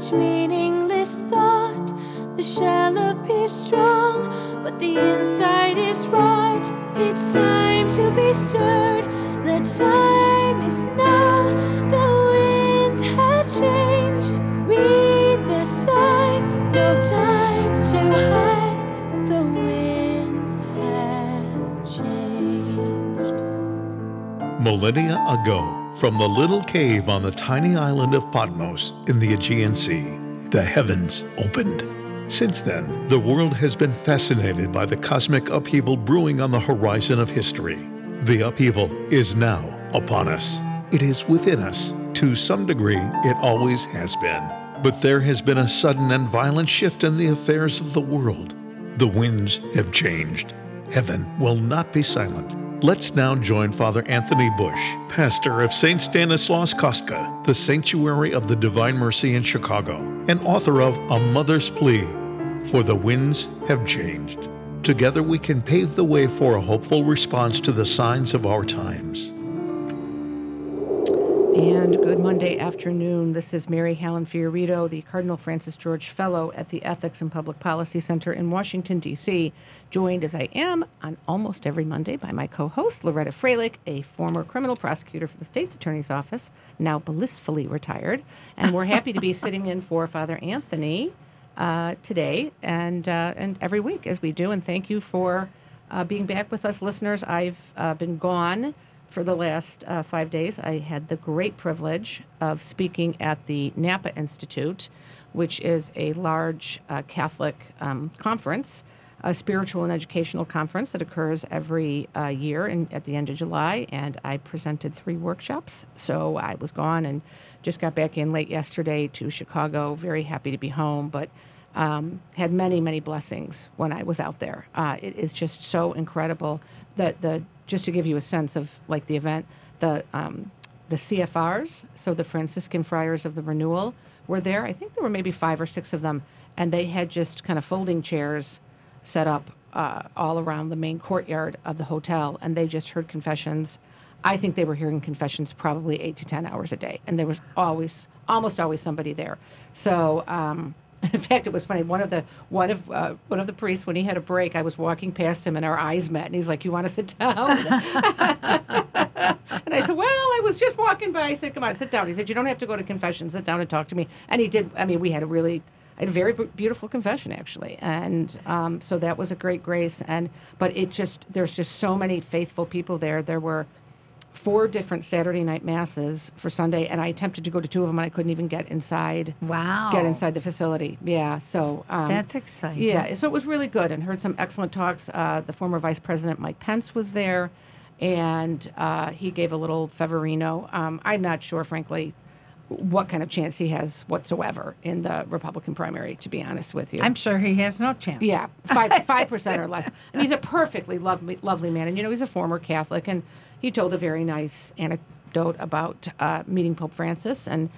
each meaningless thought. The shell appears strong, but the inside is rot. It's time to be stirred. The time is now. The winds have changed. Read the signs. No time to hide. The winds have changed. Millennia ago, from the little cave on the tiny island of Patmos in the Aegean Sea, the heavens opened. Since then, the world has been fascinated by the cosmic upheaval brewing on the horizon of history. The upheaval is now upon us. It is within us. To some degree, it always has been. But there has been a sudden and violent shift in the affairs of the world. The winds have changed. Heaven will not be silent. Let's now join Father Anthony Bush, pastor of St. Stanislaus Kostka, the Sanctuary of the Divine Mercy in Chicago, and author of A Mother's Plea, For the Winds Have Changed. Together we can pave the way for a hopeful response to the signs of our times. And good Monday afternoon. This is Mary Helen Fiorito, the Cardinal Francis George Fellow at the Ethics and Public Policy Center in Washington, D.C., joined as I am on almost every Monday by my co-host, Loretta Freilich, a former criminal prosecutor for the State's Attorney's Office, now blissfully retired. And we're happy to be sitting in for Father Anthony today and every week as we do. And thank you for being back with us, listeners. I've been gone for the last 5 days. I had the great privilege of speaking at the Napa Institute, which is a large Catholic conference, a spiritual and educational conference that occurs every year at the end of July, and I presented 3 workshops. So I was gone and just got back in late yesterday to Chicago. Very happy to be home, but had many, many blessings when I was out there. It is just so incredible that just to give you a sense of like the event, the CFRs, so the Franciscan Friars of the Renewal, were there. I think there were maybe 5 or 6 of them, and they had just kind of folding chairs set up all around the main courtyard of the hotel, and they just heard confessions. I think they were hearing confessions probably 8 to 10 hours a day, and there was almost always somebody there. So. In fact, it was funny. One of the priests, when he had a break, I was walking past him and our eyes met, and he's like, "You want to sit down?" And I said, "Well, I was just walking by." I said, "Come on, sit down." He said, "You don't have to go to confession. Sit down and talk to me." And he did. I mean, I had a very beautiful confession actually, and so that was a great grace. But there's just so many faithful people there. There were 4 different Saturday night masses for Sunday, and I attempted to go to 2 of them, and I couldn't even get inside. Wow. Get inside the facility. Yeah, so... that's exciting. Yeah, so it was really good, and heard some excellent talks. The former Vice President Mike Pence was there, and he gave a little Feverino. I'm not sure, frankly, what kind of chance he has whatsoever in the Republican primary, to be honest with you. I'm sure he has no chance. Yeah, 5% or less. And he's a perfectly lovely man, and, he's a former Catholic, and he told a very nice anecdote about meeting Pope Francis, and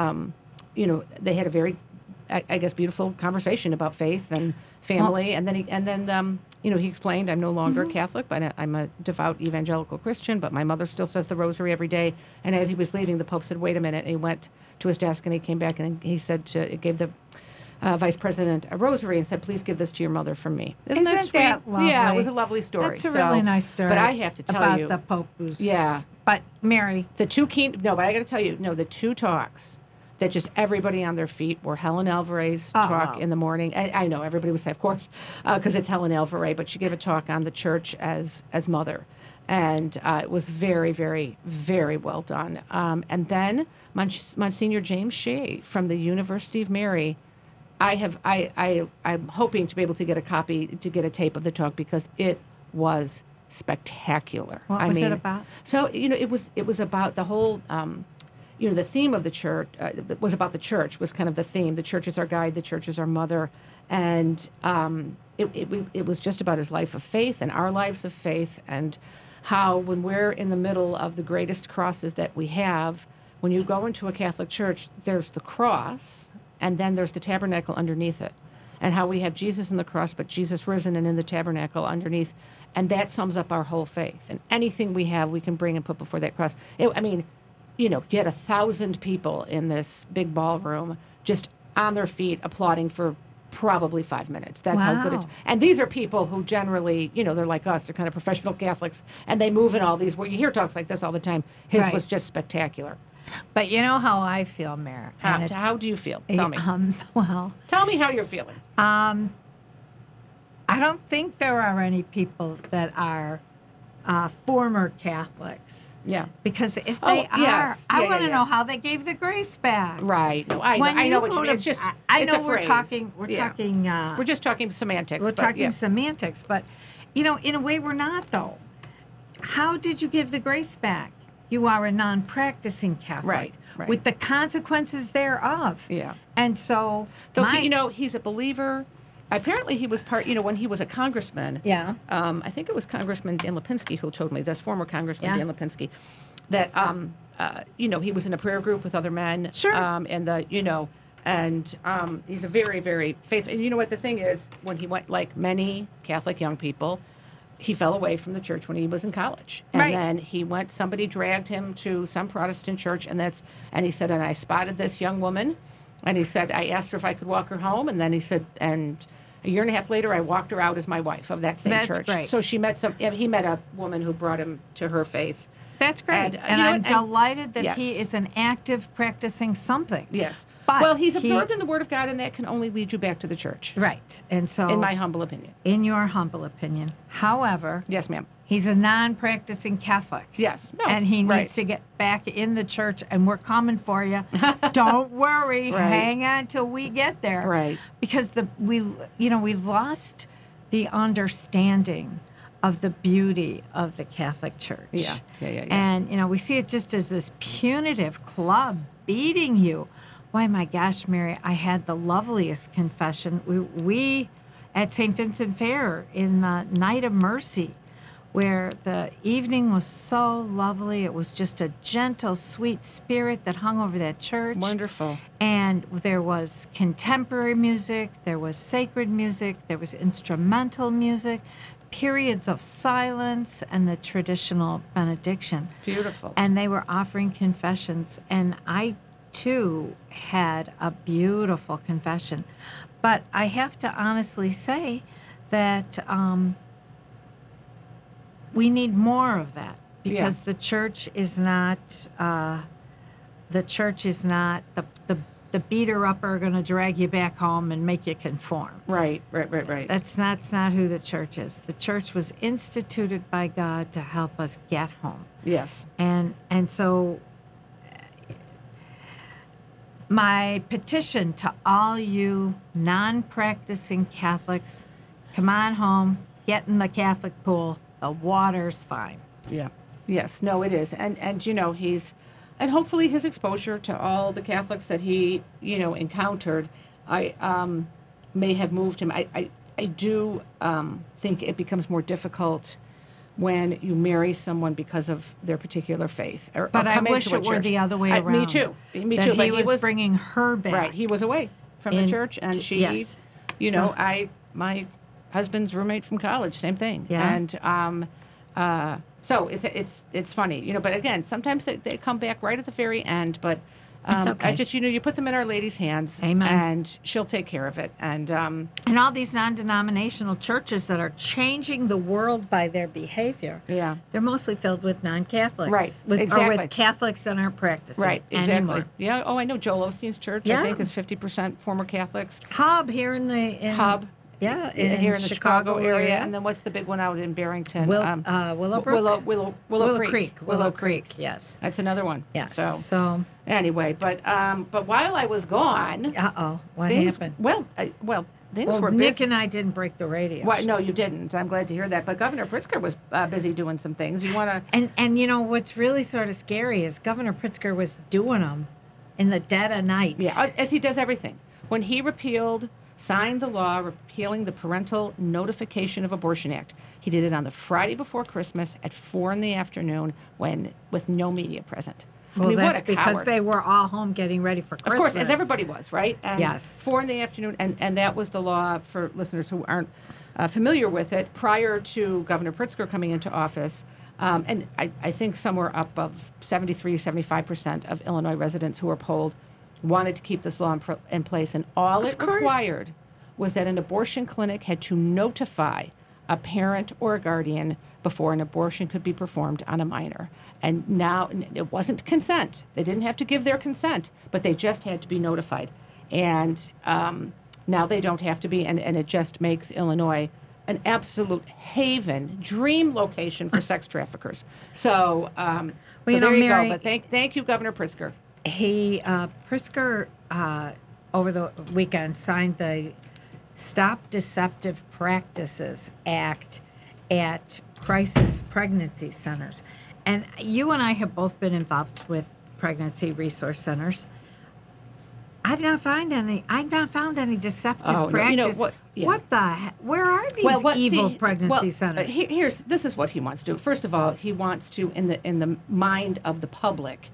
they had a very, I guess, beautiful conversation about faith and family. And then he explained, "I'm no longer Catholic, but I'm a devout evangelical Christian. But my mother still says the Rosary every day." And as he was leaving, the Pope said, "Wait a minute." And he went to his desk and he came back and he said gave the Vice President a rosary and said, "Please give this to your mother from me." Isn't that sweet? That lovely? Yeah, it was a lovely story. That's a really nice story. But I have to tell about you the Pope. Yeah. But Mary, but I got to tell you, the 2 talks that just everybody on their feet were Helen Alvarez talk in the morning. I know everybody would say, of course, because it's Helen Alvarez, but she gave a talk on the church as mother. And it was very, very, very well done. And then Monsignor James Shea from the University of Mary, I'm hoping to be able to get a tape of the talk because it was spectacular. What was it about? So, it was about the whole, the theme of the church was about the church was kind of the theme. The church is our guide. The church is our mother. And it was just about his life of faith and our lives of faith and how when we're in the middle of the greatest crosses that we have, when you go into a Catholic church, there's the cross, and then there's the tabernacle underneath it, and how we have Jesus in the cross, but Jesus risen and in the tabernacle underneath, and that sums up our whole faith. And anything we have, we can bring and put before that cross. You had 1,000 people in this big ballroom, just on their feet applauding for probably 5 minutes. That's how good it. Wow. And these are people who generally, they're like us. They're kind of professional Catholics, and they move in all these. Where you hear talks like this all the time. His Right. was just spectacular. But you know how I feel, Mayor. And How do you feel? Tell me. Well, Tell me how you're feeling. I don't think there are any people that are former Catholics. Yeah. Because if Oh, they are, yes. I Yeah, want to yeah. know how they gave the grace back. Right. No, I know. When I know you what you go mean. to- It's just. I it's know a we're phrase. talking. We're Yeah. talking. We're just talking semantics. We're but talking yeah. semantics, but in a way, we're not though. How did you give the grace back? You are a non-practicing Catholic, Right. with the consequences thereof. Yeah. And so, Though he's a believer. Apparently, he was part. When he was a congressman. Yeah. I think it was Congressman Dan Lipinski who told me this. Former Congressman Yeah. Dan Lipinski, that he was in a prayer group with other men. Sure. He's a very, very faithful. And you know what the thing is? When he went, like many Catholic young people, he fell away from the church when he was in college. And Right. then he went, somebody dragged him to some Protestant church, and he said, and I spotted this young woman, and he said, I asked her if I could walk her home, and then he said, and a year and a half later, I walked her out as my wife of that same That's church. great. So he met a woman who brought him to her faith. That's great. And, And, you know I'm what? And- delighted that yes. he is an active practicing something. Yes. But well, he's he- absorbed in the Word of God, and that can only lead you back to the church, Right. And so, in my humble opinion. in your humble opinion, however, Yes, ma'am. he's a non-practicing Catholic. Yes. No, And he right. needs to get back in the church, and we're coming for you. Don't worry. Right. Hang on till we get there. Right. Because we've lost the understanding of the beauty of the Catholic Church. Yeah. And we see it just as this punitive club beating you. Why, my gosh, Mary, I had the loveliest confession. We at St. Vincent Fair in the Night of Mercy, where the evening was so lovely. It was just a gentle, sweet spirit that hung over that church. Wonderful. And there was contemporary music, there was sacred music, there was instrumental music, periods of silence, and the traditional benediction. Beautiful. And they were offering confessions. And I, too, had a beautiful confession. But I have to honestly say that we need more of that, because the church is not the beater upper are going to drag you back home and make you conform. Right. That's not who the church is. The church was instituted by God to help us get home. Yes. And so my petition to all you non-practicing Catholics, come on home, get in the Catholic pool. The water's fine. Yeah. Yes. No, it is. And and hopefully his exposure to all the Catholics that he, encountered, may have moved him. I do think it becomes more difficult when you marry someone because of their particular faith. But I wish it were the other way around. Me too. Me that too. He But was bringing her back. Right. He was away from the church, and she, yes. my husband's roommate from college, same thing. Yeah. And so it's funny, But again, sometimes they come back right at the very end. But It's okay. I just you put them in Our Lady's hands, Amen. and she'll take care of it. And And all these non-denominational churches that are changing the world by their behavior, yeah. they're mostly filled with non-Catholics. Right, Or exactly. with Catholics that aren't practicing Right, exactly. anymore. Yeah. Oh, I know. Joel Osteen's church, Yeah. I think, is 50% former Catholics. Hub here in Hub. Yeah, Here in the Chicago area. area. And then what's the big one out in Barrington? Willowbrook? Willow Creek. Willow Creek, yes. That's another one. Yes. So anyway, but while I was gone, Uh-oh, what things, happened? Things were Nick busy. and I didn't break the radio. Well, no, you didn't. I'm glad to hear that. But Governor Pritzker was busy doing some things. You want to? And what's really sort of scary is Governor Pritzker was doing them in the dead of night. Yeah, as he does everything. When he signed the law repealing the Parental Notification of Abortion Act, he did it on the Friday before Christmas at 4 p.m. with no media present. Well, what that's a because coward. they were all home getting ready for Christmas. Of course, as everybody was, right? And Yes. 4 p.m, and that was the law for listeners who aren't familiar with it. Prior to Governor Pritzker coming into office, and I think somewhere up of 73, 75% of Illinois residents who were polled wanted to keep this law in place, and all it required was that an abortion clinic had to notify a parent or a guardian before an abortion could be performed on a minor. And now it wasn't consent. They didn't have to give their consent, but they just had to be notified. And now they don't have to be, and it just makes Illinois an absolute haven, dream location for sex traffickers. So, there you Mary, go. But thank you, Governor Pritzker. Pritzker over the weekend signed the Stop Deceptive Practices Act at crisis pregnancy centers. And you and I have both been involved with pregnancy resource centers. I've not found any deceptive practice. What the heck? Where are these evil pregnancy centers? This is what he wants to do. First of all, he wants to, in the mind of the public,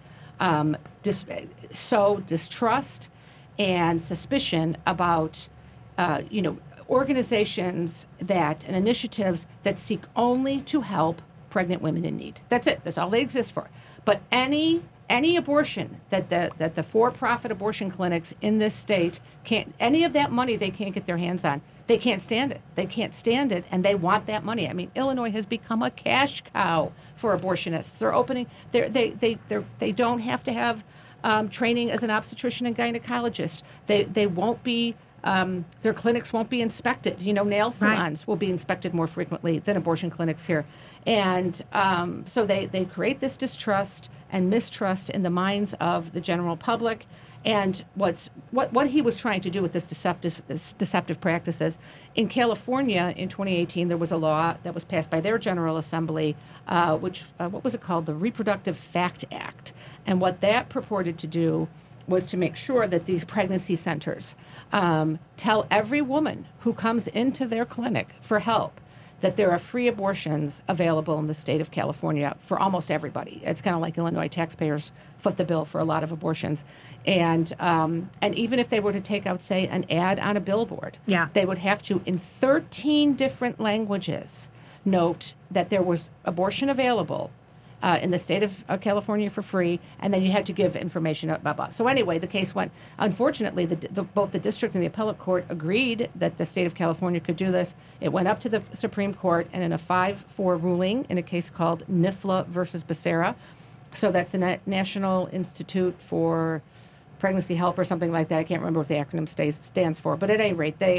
sow distrust and suspicion about organizations and initiatives that seek only to help pregnant women in need. That's it. That's all they exist for. But any abortion that the for-profit abortion clinics in this state can't, any of that money they can't get their hands on. They can't stand it. They can't stand it, and they want that money. I mean, Illinois has become a cash cow for abortionists. They're opening. They don't have to have training as an obstetrician and gynecologist. They won't be. Their clinics won't be inspected. Nail salons will be inspected more frequently than abortion clinics here. And so they create this distrust and mistrust in the minds of the general public. And what he was trying to do with this deceptive practices, in California in 2018, there was a law that was passed by their General Assembly, which, what was it called? The Reproductive Fact Act. And what that purported to do was to make sure that these pregnancy centers tell every woman who comes into their clinic for help that there are free abortions available in the state of California for almost everybody. It's kind of like Illinois taxpayers foot the bill for a lot of abortions. And even if they were to take out, say, an ad on a billboard, they would have to, in 13 different languages, note that there was abortion available in the state of California for free, and then you had to give information, blah, blah. So anyway, the case went, unfortunately, both the district and the appellate court agreed that the state of California could do this. It went up to the Supreme Court, and in a 5-4 ruling in a case called NIFLA versus Becerra, so that's the National Institute for Pregnancy Help or something like that. I can't remember what the acronym stands for, but at any rate, they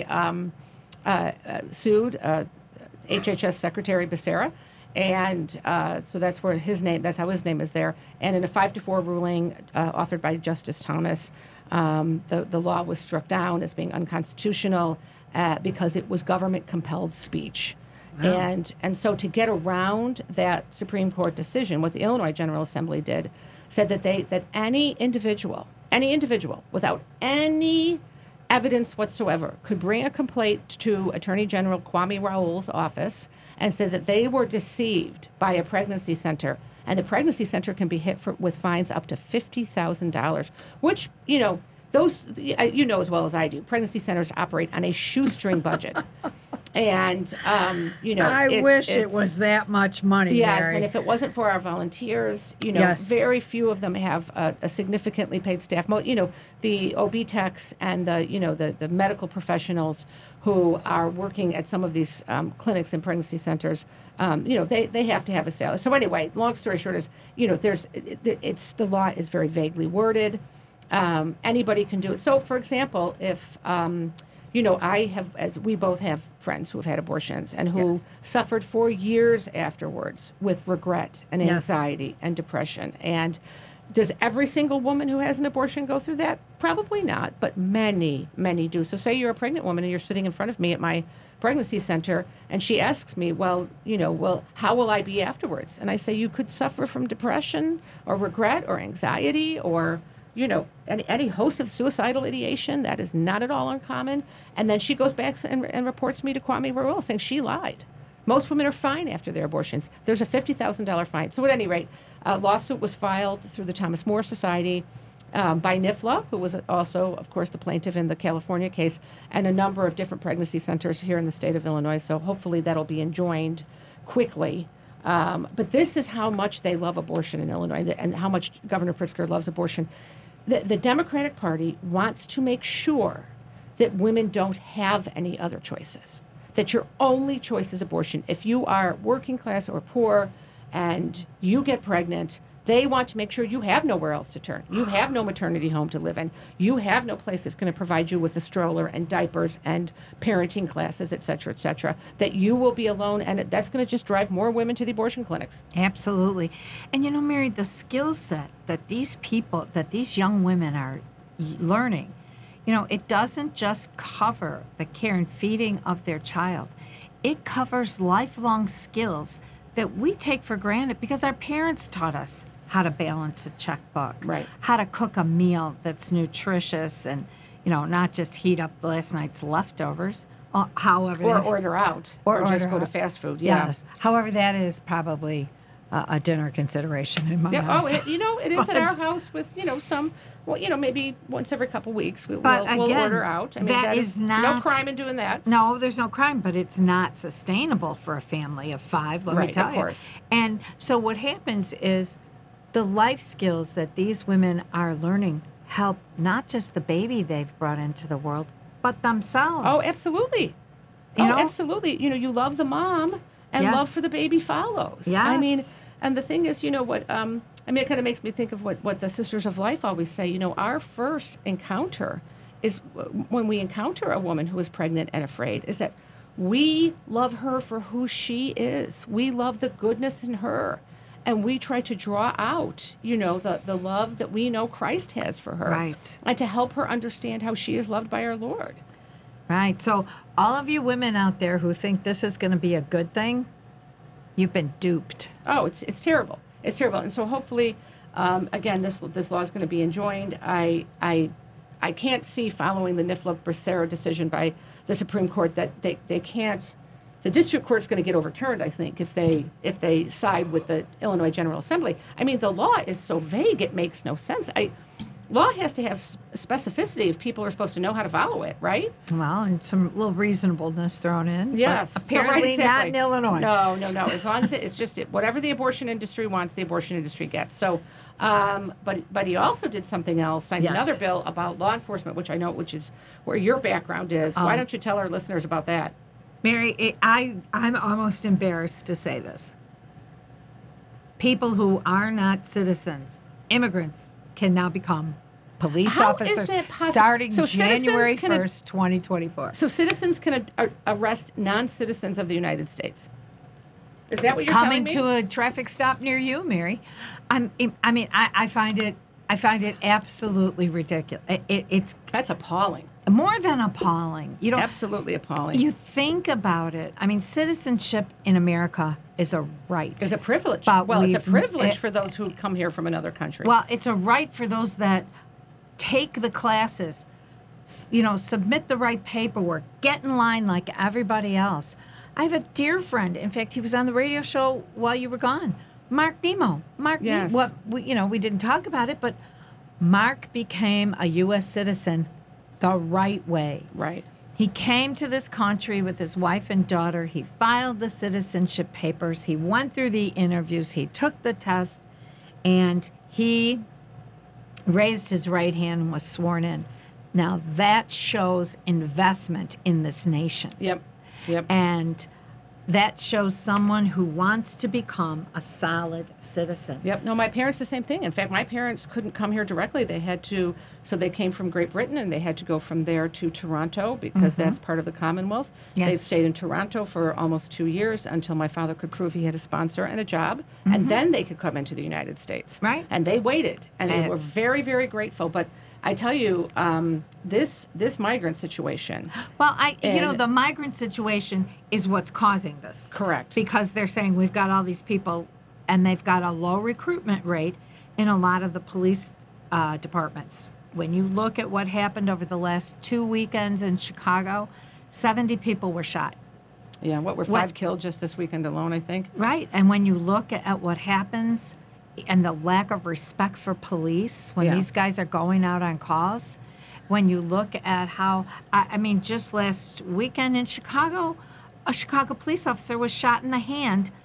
sued HHS Secretary Becerra. And so that's how his name is there. And in a 5-4 ruling authored by Justice Thomas, the law was struck down as being unconstitutional because it was government-compelled speech. Wow. And so to get around that Supreme Court decision, what the Illinois General Assembly did, said that any individual without any evidence whatsoever could bring a complaint to Attorney General Kwame Raoul's office and said that they were deceived by a pregnancy center, and the pregnancy center can be hit with fines up to $50,000, which, those, as well as I do, pregnancy centers operate on a shoestring budget. And, I wish it was that much money, yes, Mary. and if it wasn't for our volunteers, very few of them have a significantly paid staff. The OB techs and the medical professionals who are working at some of these clinics and pregnancy centers, they have to have a salary. So anyway, long story short is, the law is very vaguely worded. Anybody can do it. So, for example, if we both have friends who have had abortions and who suffered for years afterwards with regret and anxiety and depression. And does every single woman who has an abortion go through that? Probably not, but many, many do. So say you're a pregnant woman and you're sitting in front of me at my pregnancy center, and she asks me, well, how will I be afterwards? And I say, you could suffer from depression or regret or anxiety or any host of suicidal ideation. That is not at all uncommon. And then she goes back and reports me to Kwame Raoul saying she lied. Most women are fine after their abortions. There's a $50,000 fine. So at any rate, a lawsuit was filed through the Thomas More Society by NIFLA, who was also, of course, the plaintiff in the California case, and a number of different pregnancy centers here in the state of Illinois. So hopefully that'll be enjoined quickly. But this is how much they love abortion in Illinois and how much Governor Pritzker loves abortion. the Democratic Party wants to make sure that women don't have any other choices, that your only choice is abortion. If you are working class or poor and you get pregnant, they want to make sure you have nowhere else to turn. You have no maternity home to live in. You have no place that's going to provide you with a stroller and diapers and parenting classes, et cetera, that you will be alone, and that's going to just drive more women to the abortion clinics. Absolutely. And Mary, the skill set that these people, that these young women are learning, it doesn't just cover the care and feeding of their child. It covers lifelong skills that we take for granted because our parents taught us how to balance a checkbook, right? How to cook a meal that's nutritious and, not just heat up last night's leftovers. However, or order out, or just go to fast food. Yeah. Yes. However, that is probably a dinner consideration in my house. Oh, it is at our house with some. Well, maybe once every couple weeks we'll again, order out. I mean, that is not, no crime in doing that. No, there's no crime, but it's not sustainable for a family of 5. Let me tell you. Of course. And so what happens is the life skills that these women are learning help not just the baby they've brought into the world, but themselves. Oh, absolutely. Absolutely. You love the mom, and love for the baby follows. Yes. I mean, and the thing is, what it kind of makes me think of what the Sisters of Life always say. Our first encounter is when we encounter a woman who is pregnant and afraid, is that we love her for who she is. We love the goodness in her. And we try to draw out, the love that we know Christ has for her. Right. And to help her understand how she is loved by our Lord. Right. So all of you women out there who think this is going to be a good thing, you've been duped. Oh, it's terrible. It's terrible. And so hopefully, again, this law is going to be enjoined. I can't see, following the NIFLA-Becerra decision by the Supreme Court, that they can't. The district court's going to get overturned, I think, if they side with the Illinois General Assembly. I mean, the law is so vague, it makes no sense. Law has to have specificity if people are supposed to know how to follow it, right? Well, and some little reasonableness thrown in. Yes. Apparently not in Illinois. No. As long as it's just whatever the abortion industry wants, the abortion industry gets. So, but he also did something else, signed another bill about law enforcement, which is where your background is. Why don't you tell our listeners about that? Mary, I'm almost embarrassed to say this. People who are not citizens, immigrants, can now become police officers starting January 1st, 2024. So citizens can arrest non-citizens of the United States. Is that what you're telling me? Coming to a traffic stop near you, Mary. I find it absolutely ridiculous. That's appalling. More than appalling. Absolutely appalling. You think about it. I mean, citizenship in America is a right. It's a privilege. But it's a privilege for those who come here from another country. Well, it's a right for those that take the classes, submit the right paperwork, get in line like everybody else. I have a dear friend. In fact, he was on the radio show while you were gone. Mark Nemo. Yes. We didn't talk about it, but Mark became a U.S. citizen the right way. Right. He came to this country with his wife and daughter. He filed the citizenship papers. He went through the interviews. He took the test, and he raised his right hand and was sworn in. Now, that shows investment in this nation. Yep. And that shows someone who wants to become a solid citizen. Yep. No, my parents, the same thing. In fact, my parents couldn't come here directly. They had to, so they came from Great Britain, and they had to go from there to Toronto because that's part of the Commonwealth. Yes. They stayed in Toronto for almost 2 years until my father could prove he had a sponsor and a job, and then they could come into the United States. Right. And they waited, and they were very, very grateful. But I tell you, this migrant situation. Well, the migrant situation is what's causing this. Correct. Because they're saying we've got all these people, and they've got a low recruitment rate in a lot of the police departments. When you look at what happened over the last 2 weekends in Chicago, 70 people were shot. Yeah, what were 5 killed just this weekend alone, I think? Right. And when you look at what happens and the lack of respect for police when these guys are going out on calls, when you look at how, just last weekend in Chicago, a Chicago police officer was shot in the hand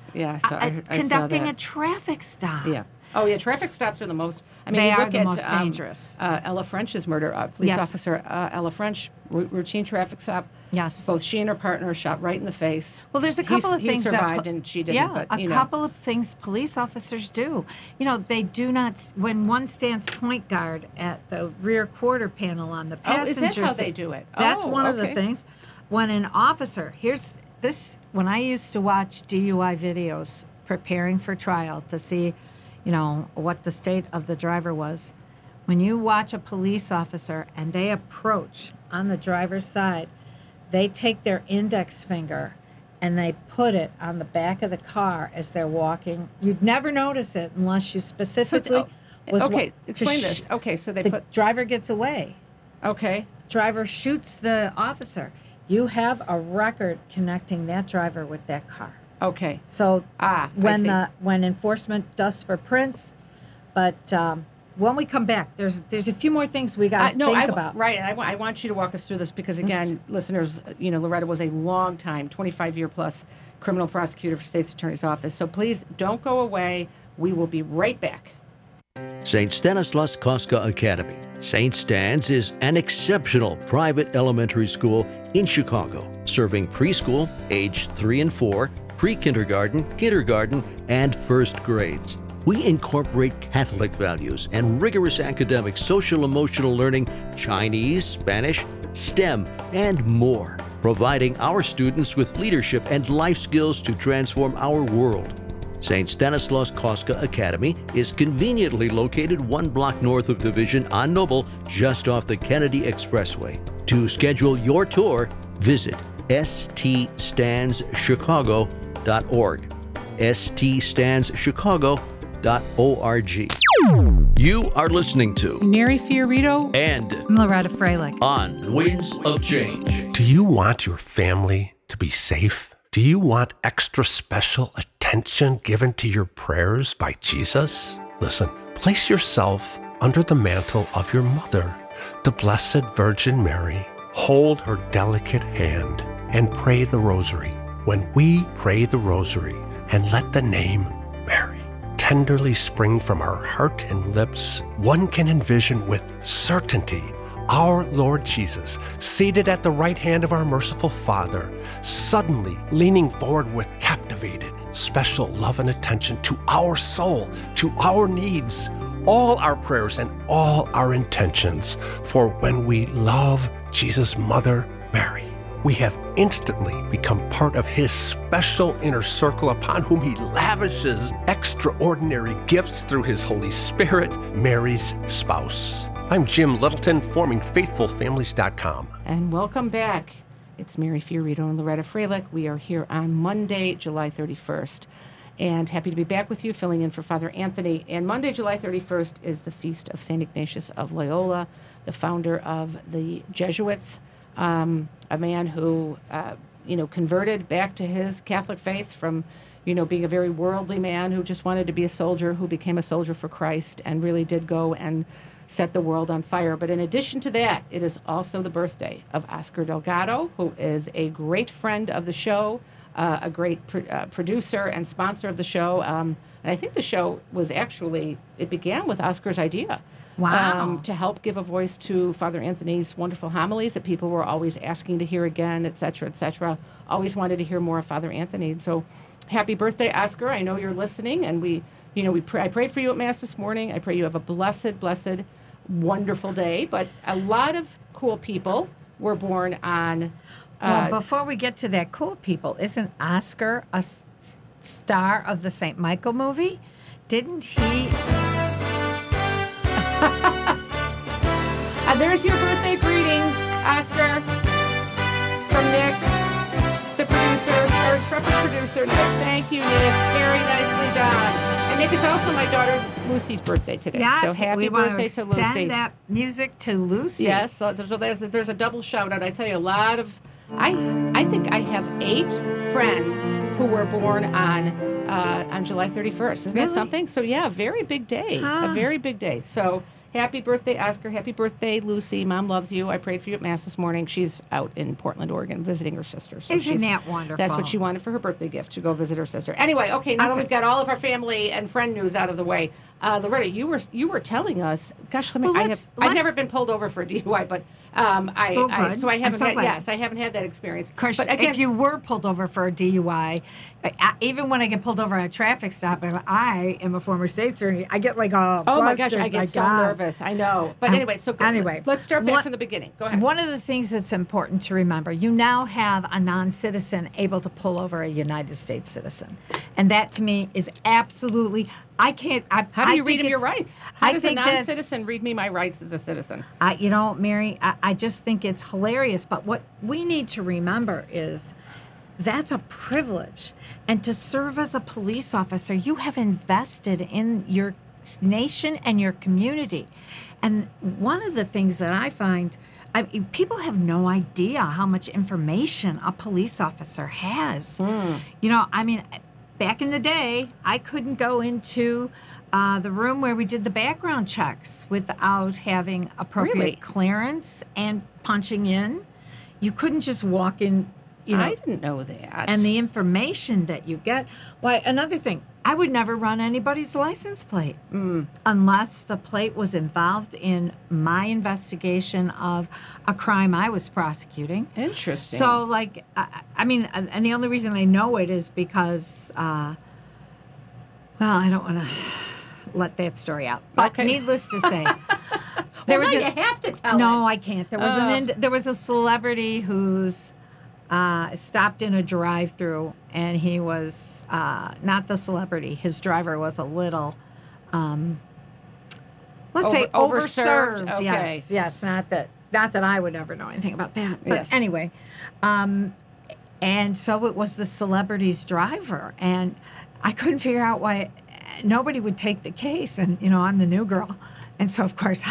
Yeah, so I conducting saw a that. traffic stop. Yeah. Oh, yeah, traffic stops are the most. I mean, They you are look the at, most dangerous. Ella French's murder, police Yes. officer Ella French, routine traffic stop. Yes. Both she and her partner shot right in the face. Well, there's a couple of things he survived that and she didn't. Yeah, but, a couple of things police officers do. You know, they do not. When one stands point guard at the rear quarter panel on the Oh, is passenger that how seat, they do it? That's Oh, one of the okay. things. When an officer, here's this. When I used to watch DUI videos preparing for trial to see, you know, what the state of the driver was. When you watch a police officer and they approach on the driver's side, they take their index finger and they put it on the back of the car as they're walking. You'd never notice it unless you specifically okay, explain this. Okay, so they the put. driver gets away. Okay. Driver shoots the officer. You have a record connecting that driver with that car. Okay. So I when see. when enforcement dusts for prints, but when we come back, there's a few more things we got to think about. Right, and I want you to walk us through this because, again, listeners, you know, Loretta was a long time, 25-year plus criminal prosecutor for State's Attorney's Office. So please don't go away. We will be right back. St. Stanislaus Kostka Academy. St. Stan's is an exceptional private elementary school in Chicago, serving preschool, age 3 and 4, pre-kindergarten, kindergarten, and first grades. We incorporate Catholic values and rigorous academic social-emotional learning, Chinese, Spanish, STEM, and more, providing our students with leadership and life skills to transform our world. St. Stanislaus Kostka Academy is conveniently located 1 block north of Division on Noble, just off the Kennedy Expressway. To schedule your tour, visit ststandschicago.org. ststandschicago.org. You are listening to Mary Fiorito. and I'm Loretta Freilich. on Winds of Change. Do you want your family to be safe? Do you want extra special attention given to your prayers by Jesus? Listen, place yourself under the mantle of your mother, the Blessed Virgin Mary. Hold her delicate hand and pray the rosary. When we pray the rosary and let the name Mary tenderly spring from our heart and lips, one can envision with certainty our Lord Jesus, seated at the right hand of our merciful Father, suddenly leaning forward with captivated, special love and attention to our soul, to our needs, all our prayers and all our intentions. For when we love Jesus' mother, Mary, we have instantly become part of his special inner circle upon whom he lavishes extraordinary gifts through his Holy Spirit, Mary's spouse. I'm Jim Littleton, forming FaithfulFamilies.com. And welcome back. It's Mary Fiorito and Loretta Freilich. We are here on Monday, July 31st. And happy to be back with you, filling in for Father Anthony. And Monday, July 31st is the feast of St. Ignatius of Loyola, the founder of the Jesuits, a man who, converted back to his Catholic faith from, being a very worldly man who just wanted to be a soldier, who became a soldier for Christ and really did go and set the world on fire. But in addition to that, it is also the birthday of Oscar Delgado, who is a great friend of the show, a great producer and sponsor of the show. And I think the show it began with Oscar's idea. Wow. To help give a voice to Father Anthony's wonderful homilies that people were always asking to hear again, et cetera, et cetera. Always wanted to hear more of Father Anthony. And so happy birthday, Oscar. I know you're listening, and I prayed for you at Mass this morning. I pray you have a blessed, wonderful day. But a lot of cool people were born on... Well, before we get to that, cool people, isn't Oscar a star of the St. Michael movie? Didn't he... There's your birthday greetings, Oscar, from Nick, the producer, or intrepid producer, Nick. Thank you, Nick. Very nicely done. And Nick, it's also my daughter Lucy's birthday today. Yes, so happy we birthday want to to extend Lucy. that music to Lucy. Yes, so there's a double shout out. I tell you, a lot of, I think I have 8 friends who were born on July 31st. Isn't that Really? something? So yeah, very big day. A very big day. So Happy birthday, Oscar. Happy birthday, Lucy. Mom loves you. I prayed for you at Mass this morning. She's out in Portland, Oregon, visiting her sister. So Isn't that wonderful? That's what she wanted for her birthday gift, to go visit her sister. Anyway, okay, now that we've got all of our family and friend news out of the way, Loretta, you were telling us. Gosh, I've never been pulled over for a DUI, but I haven't had that experience. Of course, but again, if you were pulled over for a DUI, even when I get pulled over at a traffic stop, and I am a former state attorney, I get like a oh my gosh, I get so nervous. I know. But anyway, let's start back from the beginning. Go ahead. One of the things that's important to remember, you now have a non-citizen able to pull over a United States citizen, and that to me is absolutely. I can't. How do you read him your rights? How does a non-citizen read me my rights as a citizen? Mary, I just think it's hilarious. But what we need to remember is that's a privilege. And to serve as a police officer, you have invested in your nation and your community. And one of the things that I find, people have no idea how much information a police officer has. Back in the day, I couldn't go into the room where we did the background checks without having appropriate clearance and punching in. You couldn't just walk in, I didn't know that. And the information that you get. Why, another thing, I would never run anybody's license plate unless the plate was involved in my investigation of a crime I was prosecuting. Interesting. So, and the only reason I know it is because, I don't want to let that story out. But needless to say, you have to tell it. No, I can't. There was a celebrity who's stopped in a drive-through, and he was not the celebrity. His driver was a little, overserved. Okay. Yes. Not that I would ever know anything about that. But anyway, and so it was the celebrity's driver, and I couldn't figure out why nobody would take the case. And I'm the new girl, and so of course,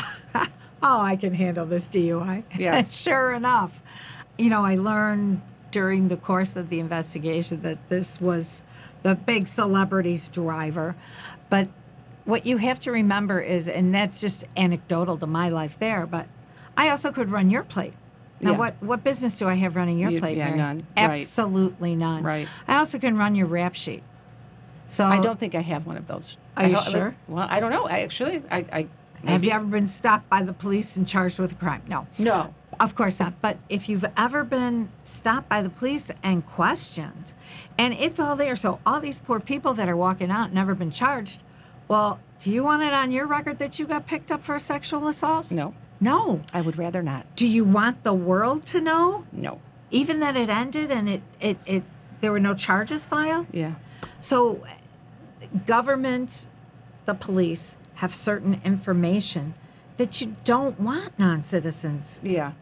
I can handle this DUI. Yes. And sure enough. I learned during the course of the investigation that this was the big celebrity's driver. But what you have to remember is, and that's just anecdotal to my life there, but I also could run your plate. Now, what business do I have running your plate, Mary? None. Absolutely none. Right. I also can run your rap sheet. So I don't think I have one of those. Are you sure? Well, I don't know. Have you ever been stopped by the police and charged with a crime? No. Of course not. But if you've ever been stopped by the police and questioned, and it's all there, so all these poor people that are walking out, never been charged, well, do you want it on your record that you got picked up for a sexual assault? No. I would rather not. Do you want the world to know? No. Even that it ended and it there were no charges filed? Yeah. So government, the police, have certain information that you don't want non-citizens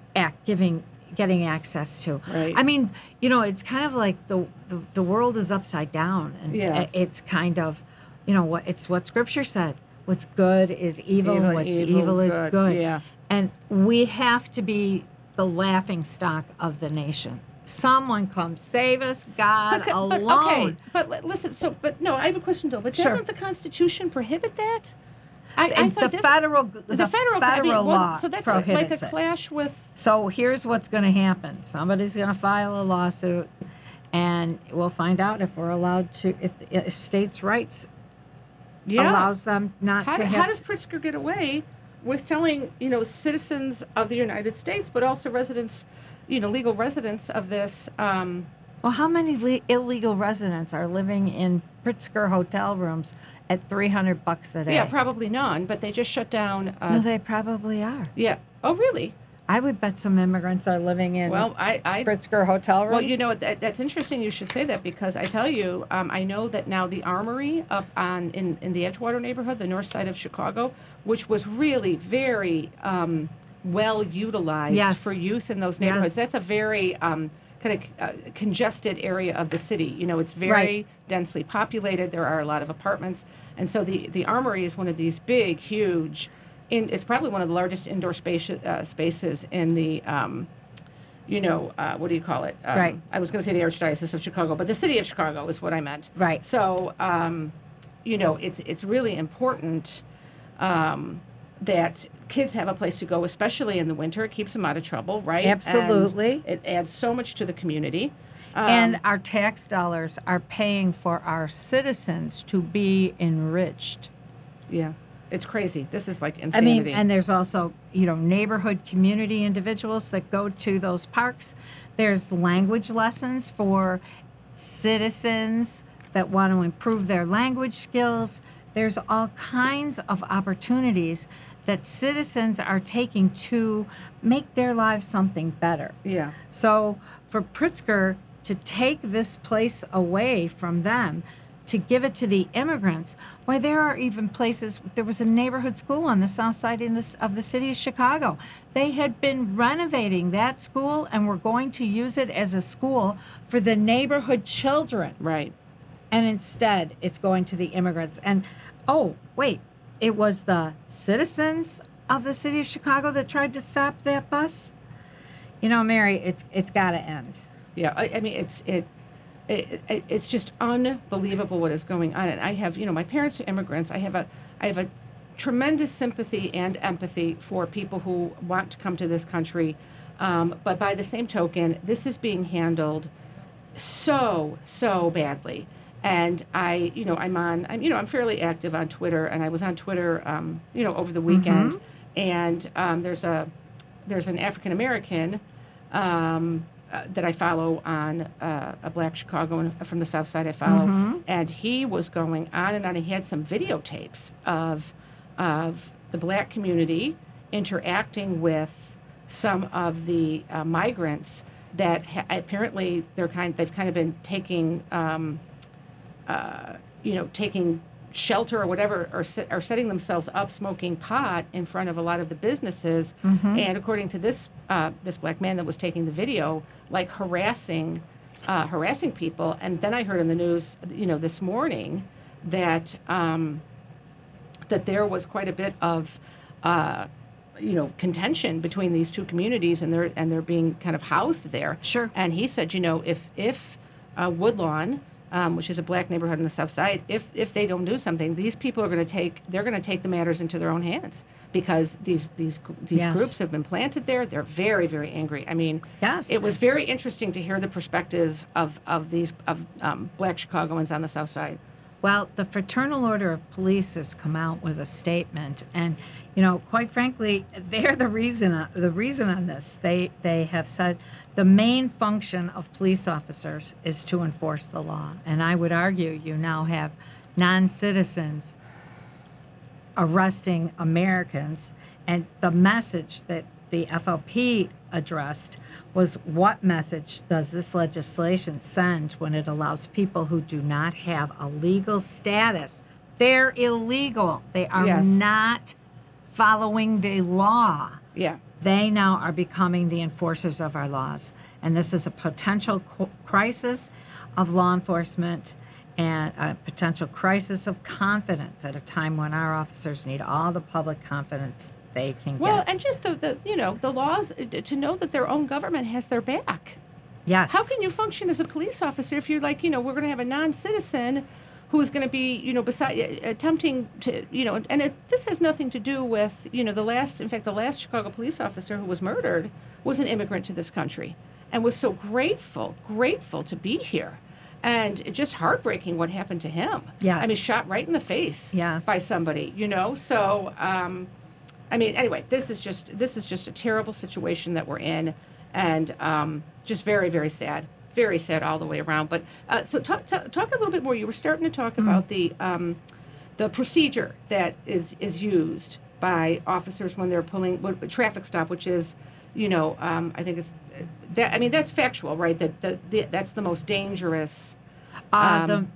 getting access to. Right. I mean, it's kind of like the world is upside down, and it's kind of, it's what Scripture said. What's good is evil. What's evil is good. Yeah. And we have to be the laughing stock of the nation. Someone come save us, God alone. But listen. I have a question, though. But doesn't the Constitution prohibit that? The federal law so that's prohibits like a clash with. So here's what's going to happen. Somebody's going to file a lawsuit, and we'll find out if we're allowed to, if states' rights allows them not to have. How does Pritzker get away with telling citizens of the United States, but also residents, legal residents of this? Well, how many illegal residents are living in Pritzker hotel rooms at $300 a day? Yeah, probably none, but they just shut down. No, they probably are. Yeah. Oh, really? I would bet some immigrants are living in Pritzker hotel rooms. Well, that's interesting you should say that, because I tell you, I know that now the Armory up in the Edgewater neighborhood, the north side of Chicago, which was really very well utilized for youth in those neighborhoods. That's a very kind of congested area of the city. It's very densely populated. There are a lot of apartments. And so the Armory is one of these big, huge, it's probably one of the largest indoor spaces in the, what do you call it? Right. I was going to say the Archdiocese of Chicago, but the city of Chicago is what I meant. Right. So, it's really important that kids have a place to go, especially in the winter. It keeps them out of trouble, right? Absolutely. And it adds so much to the community. And our tax dollars are paying for our citizens to be enriched. Yeah, it's crazy. This is like I insanity. mean, and there's also, neighborhood community individuals that go to those parks. There's language lessons for citizens that want to improve their language skills. There's all kinds of opportunities that citizens are taking to make their lives something better. Yeah. So for Pritzker to take this place away from them, to give it to the immigrants, why, there are even places, there was a neighborhood school on the south side of the city of Chicago. They had been renovating that school and were going to use it as a school for the neighborhood children. Right. And instead, it's going to the immigrants. And, oh, wait, it was the citizens of the city of Chicago that tried to stop that bus? Mary, it's got to end. Yeah, I mean, it's just unbelievable what is going on. And I have, my parents are immigrants. I have a tremendous sympathy and empathy for people who want to come to this country. But by the same token, this is being handled so badly. And I'm fairly active on Twitter, and I was on Twitter, over the weekend. And there's an African American that I follow on a Black Chicagoan from the South Side I follow, and he was going on and on. He had some videotapes of the Black community interacting with some of the migrants that apparently they've kind of been taking taking shelter or whatever, or setting themselves up smoking pot in front of a lot of the businesses. And according to this black man that was taking the video, like harassing people. And then I heard in the news, this morning that that there was quite a bit of contention between these two communities, and they're being kind of housed there. Sure. And he said, if Woodlawn, which is a black neighborhood on the South Side, if they don't do something, these people are going to take the matters into their own hands, because these Yes. groups have been planted there. They're very, very angry. I mean, Yes. it was very interesting to hear the perspectives of black Chicagoans on the South Side. Well, the Fraternal Order of Police has come out with a statement, and quite frankly, they're the reason on this. They have said the main function of police officers is to enforce the law, and I would argue you now have non-citizens arresting Americans, and the message that the FLP addressed was, what message does this legislation send when it allows people who do not have a legal status? They're illegal. They are Yes. not following the law. Yeah. They now are becoming the enforcers of our laws. And this is a potential crisis of law enforcement and a potential crisis of confidence at a time when our officers need all the public confidence they can Well, get. and just the laws, to know that their own government has their back. Yes. How can you function as a police officer if you're like, we're going to have a non-citizen who is going to be, attempting to, this has nothing to do with, the last Chicago police officer who was murdered was an immigrant to this country and was so grateful to be here. And it's just heartbreaking what happened to him. Yes. I mean, shot right in the face. Yes. By somebody, So, anyway, this is just a terrible situation that we're in, and just very, very sad. Very sad all the way around. But so talk a little bit more. You were starting to talk about the procedure that is used by officers when they're pulling a traffic stop, which is, I think it's that. I mean, that's factual, right? That's the most dangerous. The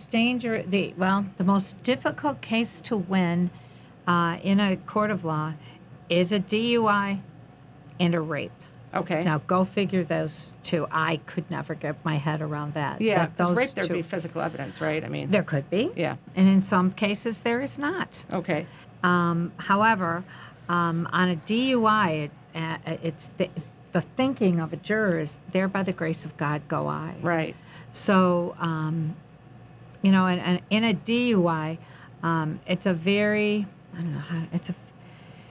most difficult case to win in a court of law is a DUI and a rape. Okay. Now, go figure those two. I could never get my head around that. Yeah, That because those rape, there'd be physical evidence, right? I mean, there could be. Yeah. And in some cases, there is not. Okay. However, on a DUI, it's the thinking of a juror is, there by the grace of God go I. Right. So, and in a DUI, it's a very, I don't know how,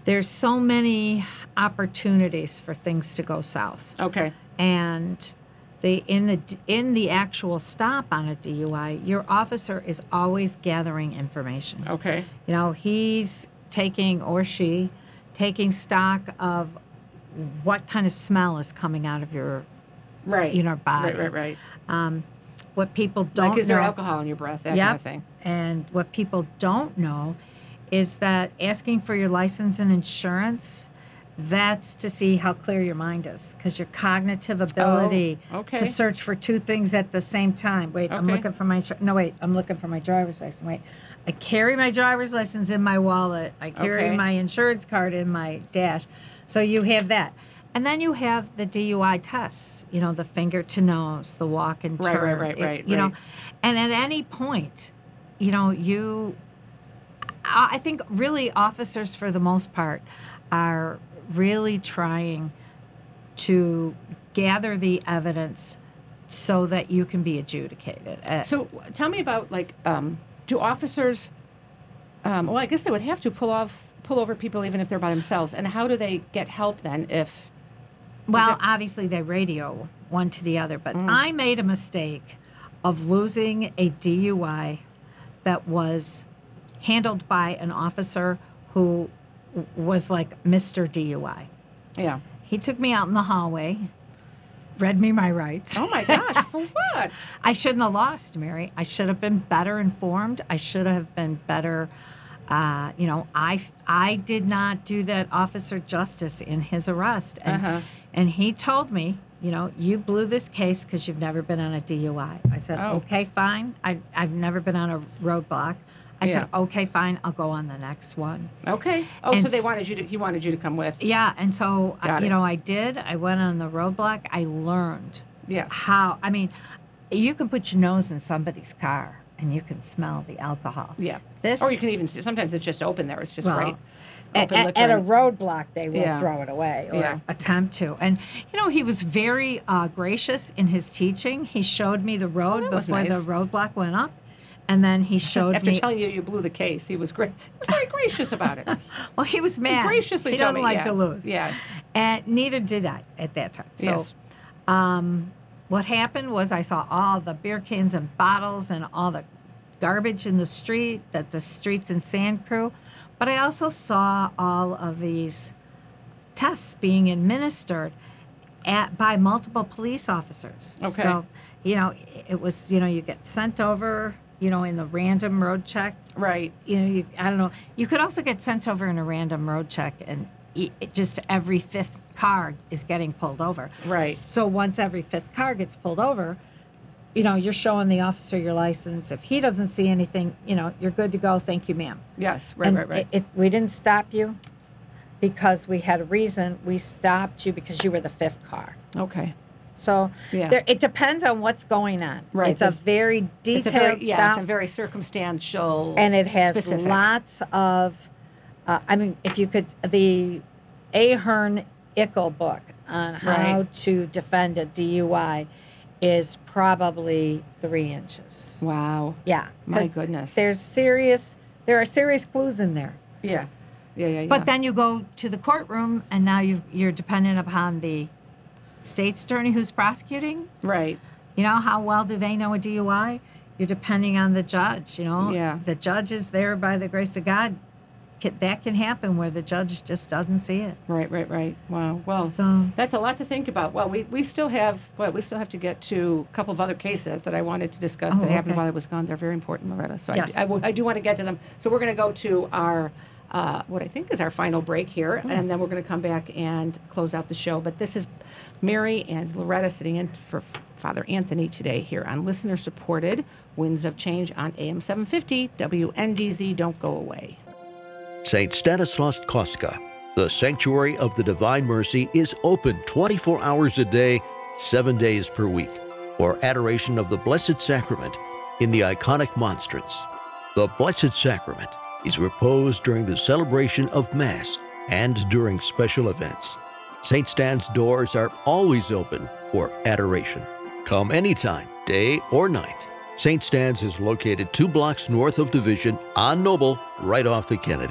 there's so many opportunities for things to go south. Okay. And in the actual stop on a DUI, your officer is always gathering information. Okay. You know, he's taking, or she, taking stock of what kind of smell is coming out of your Right. body. Right. What people don't Like, is there know. alcohol in your breath? That kind of thing. And what people don't know is that asking for your license and insurance, that's to see how clear your mind is, because your cognitive ability okay. to search for two things at the same time. Wait, I'm Okay. looking for my I'm looking for my driver's license. Wait, I carry my driver's license in my wallet. I carry Okay. my insurance card in my dash. So you have that. And then you have the DUI tests, the finger to nose, the walk and turn. Right. You know, and at any point, I think really officers for the most part are really trying to gather the evidence so that you can be adjudicated. So tell me about, do officers, well, I guess they would have to pull over people even if they're by themselves. And how do they get help then if... Well, obviously they radio one to the other, but I made a mistake of losing a DUI that was handled by an officer who was like Mr. DUI. Yeah. He took me out in the hallway, read me my rights. Oh, my gosh. For what? I shouldn't have lost, Mary. I should have been better informed. I should have been better. I did not do that officer justice in his arrest. And he told me, you blew this case because you've never been on a DUI. I said, okay, fine. I've never been on a roadblock. I said, okay, fine. I'll go on the next one. Okay. Oh, so he wanted you to come with. Yeah. And so, Got it. I did. I went on the roadblock. I learned how, you can put your nose in somebody's car and you can smell the alcohol. Yeah. This, or you can even, sometimes it's just open there. It's just right. Open liquor. At a roadblock, they will throw it away or attempt to. And, he was very gracious in his teaching. He showed me the road before the roadblock went up. And then he showed After me... telling you blew the case, he was great. He was very gracious about it. Well, he was mad. He graciously he told doesn't me, like to lose. Yeah. And neither did I at that time. So, yes. What happened was I saw all the beer cans and bottles and all the garbage in the street that the Streets and Sand crew... But I also saw all of these tests being administered by multiple police officers. Okay. So, it was, you get sent over, in the random road check. Right. I don't know. You could also get sent over in a random road check, and just every fifth car is getting pulled over. Right. So once every fifth car gets pulled over, you're showing the officer your license. If he doesn't see anything, you're good to go. Thank you, ma'am. Yes, right. We didn't stop you because we had a reason. We stopped you because you were the fifth car. Okay. So it depends on what's going on. Right. It's a very detailed stop. It's a very circumstantial. And it has specific. lots of, if you could, the Ahern Ickel book on how to defend a DUI is probably 3 inches. Wow. Yeah. My goodness. There are serious clues in there. Yeah. But then you go to the courtroom, and now you're dependent upon the state's attorney who's prosecuting. Right. How well do they know a DUI? You're depending on the judge, Yeah. The judge is there by the grace of God. That can happen where the judge just doesn't see it. Right. Wow. Well, So- that's a lot to think about. Well, we still have to get to a couple of other cases that I wanted to discuss that happened okay. while I was gone. They're very important, Loretta. So Yes. I do want to get to them. So we're going to go to our what I think is our final break here, and then we're going to come back and close out the show. But this is Mary and Loretta sitting in for Father Anthony today here on listener-supported Winds of Change on AM 750 WNDZ. Don't go away. St. Stanislaus Kostka, the Sanctuary of the Divine Mercy, is open 24 hours a day, 7 days per week, for adoration of the Blessed Sacrament in the iconic monstrance. The Blessed Sacrament is reposed during the celebration of Mass and during special events. St. Stan's doors are always open for adoration. Come anytime, day or night. St. Stan's is located 2 blocks north of Division on Noble, right off the Kennedy.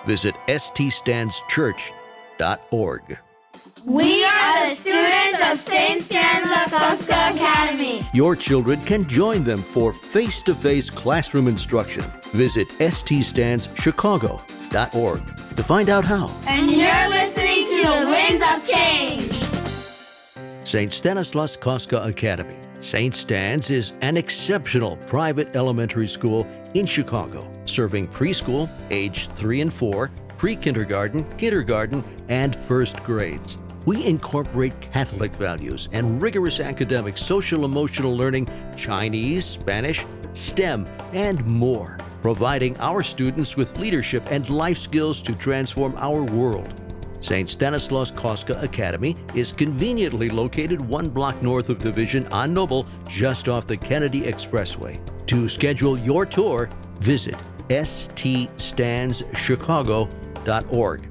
Visit ststandschurch.org. We are the students of St. Stan's Lakoska Academy. Your children can join them for face-to-face classroom instruction. Visit ststandschchicago.org to find out how. And you're listening to the Winds of Change. St. Stanislaus Kostka Academy. St. Stan's is an exceptional private elementary school in Chicago, serving preschool, age 3 and 4, pre-kindergarten, kindergarten, and first grades. We incorporate Catholic values and rigorous academic social-emotional learning, Chinese, Spanish, STEM, and more, providing our students with leadership and life skills to transform our world. St. Stanislaus Kostka Academy is conveniently located 1 block north of Division on Noble, just off the Kennedy Expressway. To schedule your tour, visit ststandschchicago.org.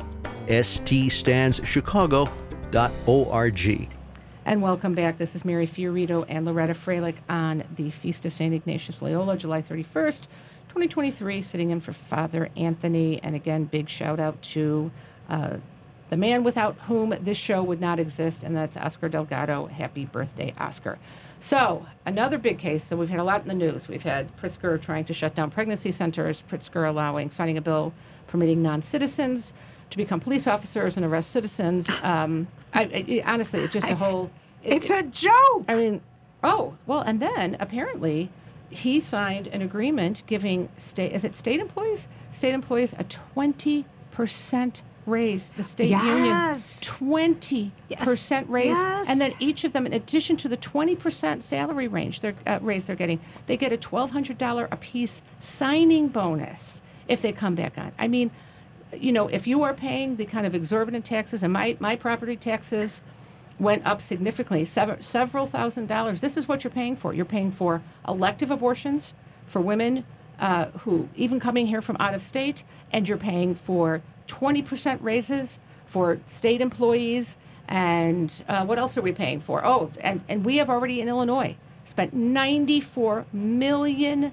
ststandschchicago.org. And welcome back. This is Mary Fiorito and Loretta Freilich on the Feast of St. Ignatius Loyola, July 31st, 2023, sitting in for Father Anthony. And again, big shout out to the man without whom this show would not exist, and that's Oscar Delgado. Happy birthday, Oscar. So, another big case. So, we've had a lot in the news. We've had Pritzker trying to shut down pregnancy centers, Pritzker signing a bill permitting non-citizens to become police officers and arrest citizens. Honestly, it's just a whole... It's a joke! I mean, and then, apparently, he signed an agreement giving state employees? State employees a 20% raise, the state union, 20% raise, yes. And then each of them, in addition to the 20% salary range raise they're getting, they get a $1,200 a piece signing bonus if they come back on. I mean, if you are paying the kind of exorbitant taxes, and my property taxes went up significantly, several $1,000s. This is what you're paying for. You're paying for elective abortions for women who even coming here from out of state, and you're paying for 20% raises for state employees. And what else are we paying for? And we have already in Illinois spent $94 million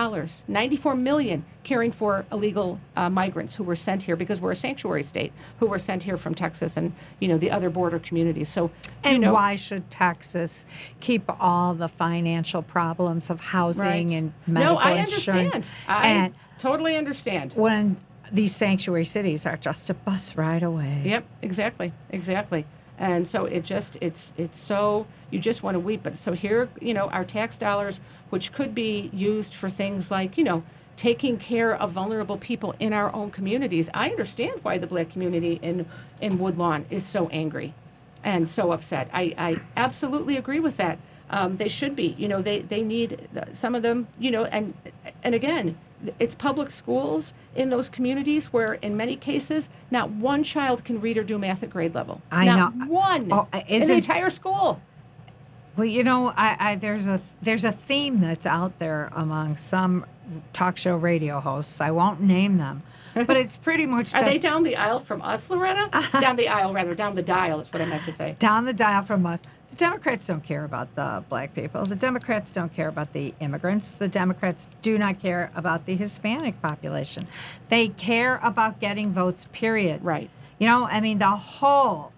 caring for illegal migrants who were sent here because we're a sanctuary state, who were sent here from Texas and, the other border communities. So, why should Texas keep all the financial problems of housing and medical insurance? No, I understand. I totally understand. When these sanctuary cities are just a bus ride away. Yep, exactly. And so it's so, you just want to weep. But so here, our tax dollars, which could be used for things like, taking care of vulnerable people in our own communities. I understand why the Black community in Woodlawn is so angry and so upset. I absolutely agree with that. They should be. They need some of them. And again, it's public schools in those communities where, in many cases, not one child can read or do math at grade level. Not one in the entire school. Well, there's a theme that's out there among some talk show radio hosts. I won't name them, but it's pretty much. Are they down the aisle from us, Loretta? Down the aisle, rather. Down the dial is what I meant to say. Down the dial from us. The Democrats don't care about the Black people. The Democrats don't care about the immigrants. The Democrats do not care about the Hispanic population. They care about getting votes, period. Right. The whole,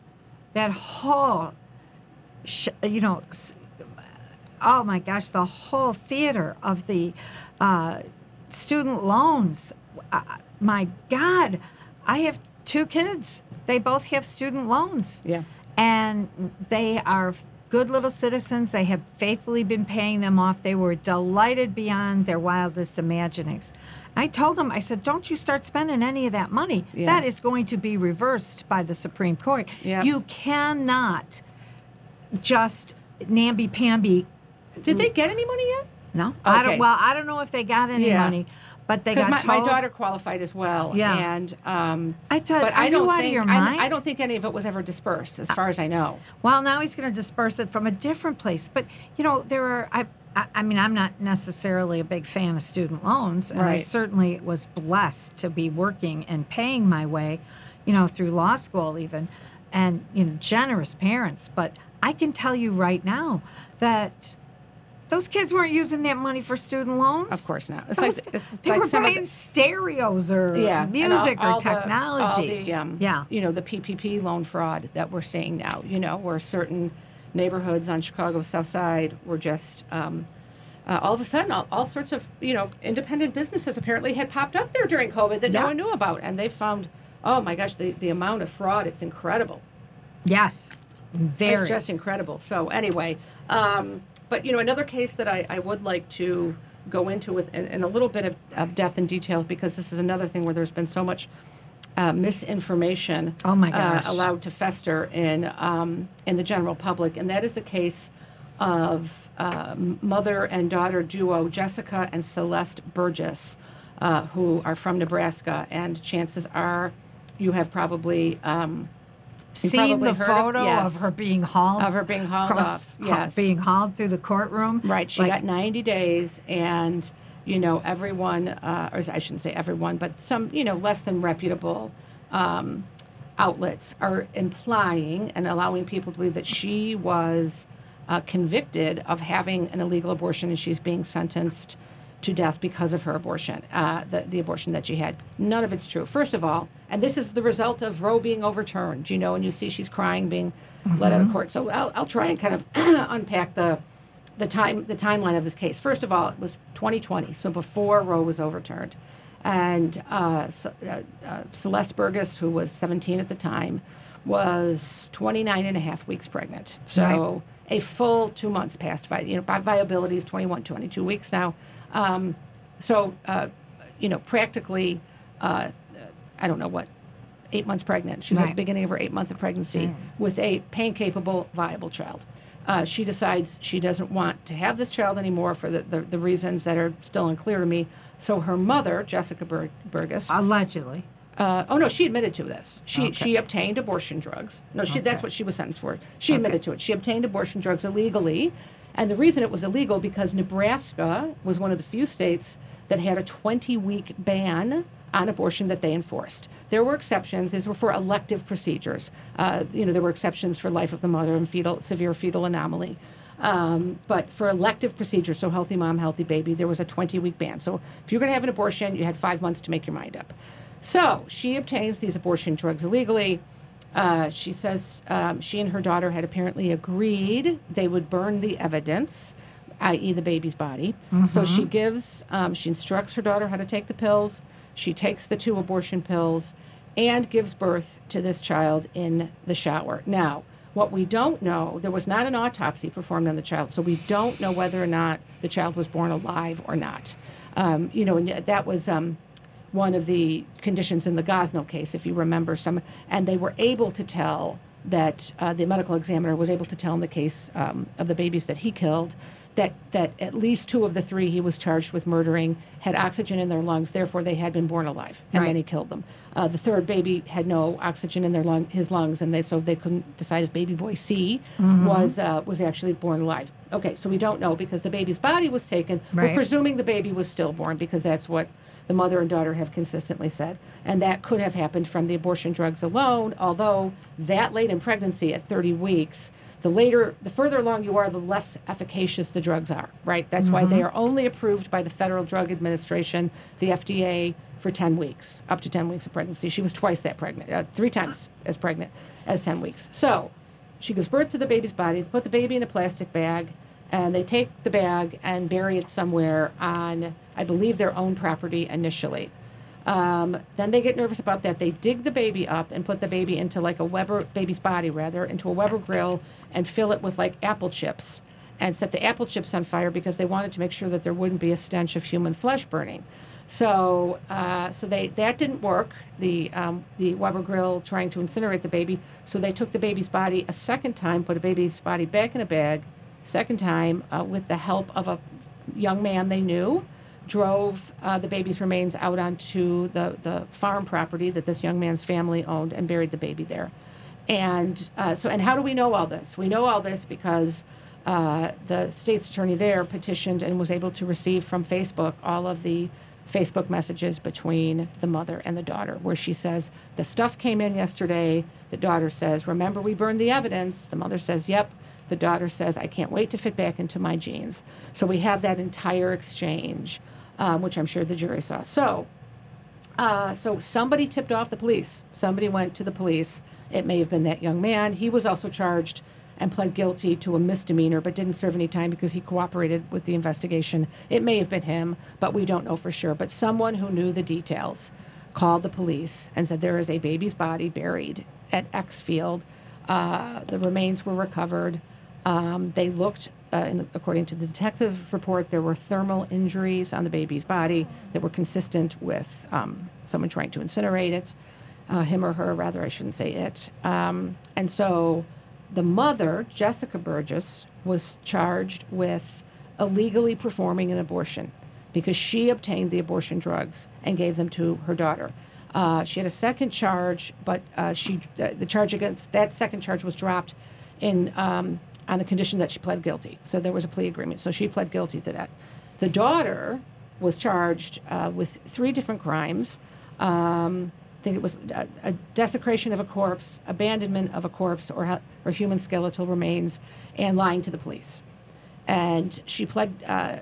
oh my gosh, the whole theater of the student loans. My God, I have 2 kids. They both have student loans. Yeah. And they are good little citizens. They have faithfully been paying them off. They were delighted beyond their wildest imaginings. I told them, I said, don't you start spending any of that money. Yeah. That is going to be reversed by the Supreme Court. Yeah. You cannot just namby-pamby. Did they get any money yet? No. Okay. I don't know if they got any money. But they got because told. my daughter qualified as well. Yeah. And I thought, but are you out of your mind? I don't think any of it was ever dispersed, as far as I know. Well, now he's going to disperse it from a different place. But there are. I'm not necessarily a big fan of student loans, and I certainly was blessed to be working and paying my way, through law school even, and generous parents. But I can tell you right now that Those kids weren't using that money for student loans. Of course not. They were buying stereos or music all or technology. The PPP loan fraud that we're seeing now, where certain neighborhoods on Chicago's South Side were just all of a sudden, all sorts of, independent businesses apparently had popped up there during COVID that no one knew about. And they found, oh my gosh, the amount of fraud, it's incredible. Yes, very. It's just incredible. So anyway, but, another case that I would like to go into with in a little bit of depth and detail, because this is another thing where there's been so much misinformation allowed to fester in the general public, and that is the case of mother and daughter duo Jessica and Celeste Burgess, who are from Nebraska, and chances are you have probably seen the photo of her being hauled off. Yes, being hauled through the courtroom. Right. She got 90 days, and everyone, or I shouldn't say everyone, but some less than reputable outlets are implying and allowing people to believe that she was convicted of having an illegal abortion, and she's being sentenced to death because of her abortion, the abortion that she had. None of it's true. First of all, and this is the result of Roe being overturned, and you see she's crying, being let out of court. So I'll try and kind of unpack the timeline of this case. First of all, it was 2020, so before Roe was overturned. And Celeste Burgess, who was 17 at the time, was 29 and a half weeks pregnant. So a full 2 months passed by, by viability is 21, 22 weeks now. Practically, I don't know what, 8 months pregnant. She was at the beginning of her 8 month of pregnancy with a pain-capable, viable child. She decides she doesn't want to have this child anymore for the reasons that are still unclear to me. So her mother, Jessica Burgess... Allegedly. She admitted to this. She obtained abortion drugs. That's what she was sentenced for. She admitted to it. She obtained abortion drugs illegally. And the reason it was illegal because Nebraska was one of the few states that had a 20-week ban on abortion that they enforced. There were exceptions. These were for elective procedures. There were exceptions for life of the mother and severe fetal anomaly. But for elective procedures, so healthy mom, healthy baby, there was a 20-week ban. So if you're going to have an abortion, you had 5 months to make your mind up. So she obtains these abortion drugs illegally. She says she and her daughter had apparently agreed they would burn the evidence, i.e. the baby's body. So she instructs her daughter how to take the pills. She takes the 2 abortion pills and gives birth to this child in the shower. Now, what we don't know, there was not an autopsy performed on the child, so we don't know whether or not the child was born alive or not. And that was one of the conditions in the Gosnell case, if you remember and they were able to tell that the medical examiner was able to tell in the case of the babies that he killed that at least 2 of the 3 he was charged with murdering had oxygen in their lungs, therefore they had been born alive, and then he killed them. The 3rd baby had no oxygen in his lungs, and so they couldn't decide if baby boy C was actually born alive. Okay, so we don't know because the baby's body was taken. We're presuming the baby was stillborn because that's what the mother and daughter have consistently said. And that could have happened from the abortion drugs alone, although that late in pregnancy at 30 weeks, the further along you are, the less efficacious the drugs are, right? That's why they are only approved by the Federal Drug Administration, the FDA, for 10 weeks, up to 10 weeks of pregnancy. She was twice that pregnant, 3 times as pregnant as 10 weeks. So she gives birth to the baby's body, they put the baby in a plastic bag, and they take the bag and bury it somewhere on, I believe, their own property initially. Then they get nervous about that. They dig the baby up and put the baby into baby's body into a Weber grill and fill it with apple chips and set the apple chips on fire because they wanted to make sure that there wouldn't be a stench of human flesh burning. So that didn't work, the Weber grill trying to incinerate the baby. So they took the baby's body a second time, put a baby's body back in a bag, second time with the help of a young man they knew, drove the baby's remains out onto the farm property that this young man's family owned and buried the baby there. And how do we know all this? We know all this because the state's attorney there petitioned and was able to receive from Facebook all of the Facebook messages between the mother and the daughter, where she says, the stuff came in yesterday. The daughter says, remember we burned the evidence. The mother says, yep. The daughter says, I can't wait to fit back into my jeans. So we have that entire exchange, which I'm sure the jury saw. So somebody tipped off the police. Somebody went to the police. It may have been that young man. He was also charged and pled guilty to a misdemeanor, but didn't serve any time because he cooperated with the investigation. It may have been him, but we don't know for sure. But someone who knew the details called the police and said there is a baby's body buried at X field. The remains were recovered. They looked, according to the detective report, there were thermal injuries on the baby's body that were consistent with someone trying to incinerate it, him or her, rather, I shouldn't say it. And so the mother, Jessica Burgess, was charged with illegally performing an abortion because she obtained the abortion drugs and gave them to her daughter. She had a second charge, but the charge against that second charge was dropped on the condition that she pled guilty. So there was a plea agreement. So she pled guilty to that. The daughter was charged with 3 different crimes. I think it was a desecration of a corpse, abandonment of a corpse or human skeletal remains, and lying to the police. And she pled.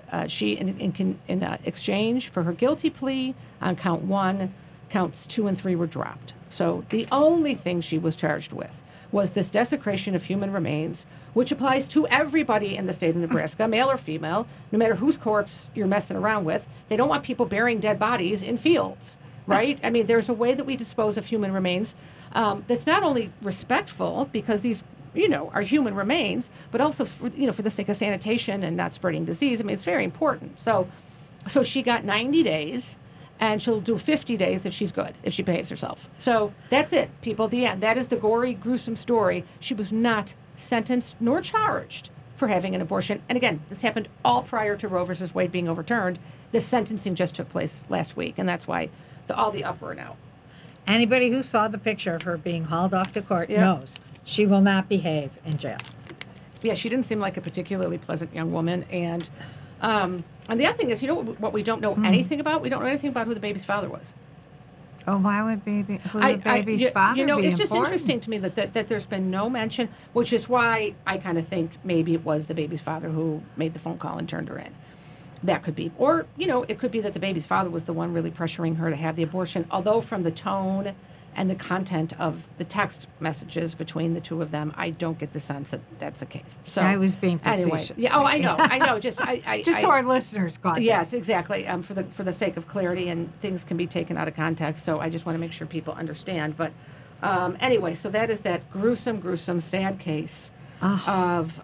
In exchange for her guilty plea on count 1, counts 2 and 3 were dropped. So the only thing she was charged with was this desecration of human remains, which applies to everybody in the state of Nebraska, male or female, no matter whose corpse you're messing around with. They don't want people burying dead bodies in fields. Right? I mean, there's a way that we dispose of human remains that's not only respectful because these, are human remains, but also, for the sake of sanitation and not spreading disease. I mean, it's very important. So she got 90 days, and she'll do 50 days if she's good, if she behaves herself. So that's it, people, the end. That is the gory, gruesome story. She was not sentenced nor charged for having an abortion. And again, this happened all prior to Roe versus Wade being overturned. The sentencing just took place last week, and that's why all the uproar now. Anybody who saw the picture of her being hauled off to court knows she will not behave in jail. Yeah, she didn't seem like a particularly pleasant young woman. And the other thing is, what we don't know anything about? We don't know anything about who the baby's father was. Oh, why would the baby's father be important? It's just interesting to me that there's been no mention, which is why I kind of think maybe it was the baby's father who made the phone call and turned her in. That could be. Or, it could be that the baby's father was the one really pressuring her to have the abortion, although from the tone and the content of the text messages between the two of them, I don't get the sense that that's the case. So I was being facetious. Anyway, I know. Just so our listeners got Yes, exactly. For the sake of clarity, and things can be taken out of context, so I just want to make sure people understand. But anyway, so that is that gruesome, sad case of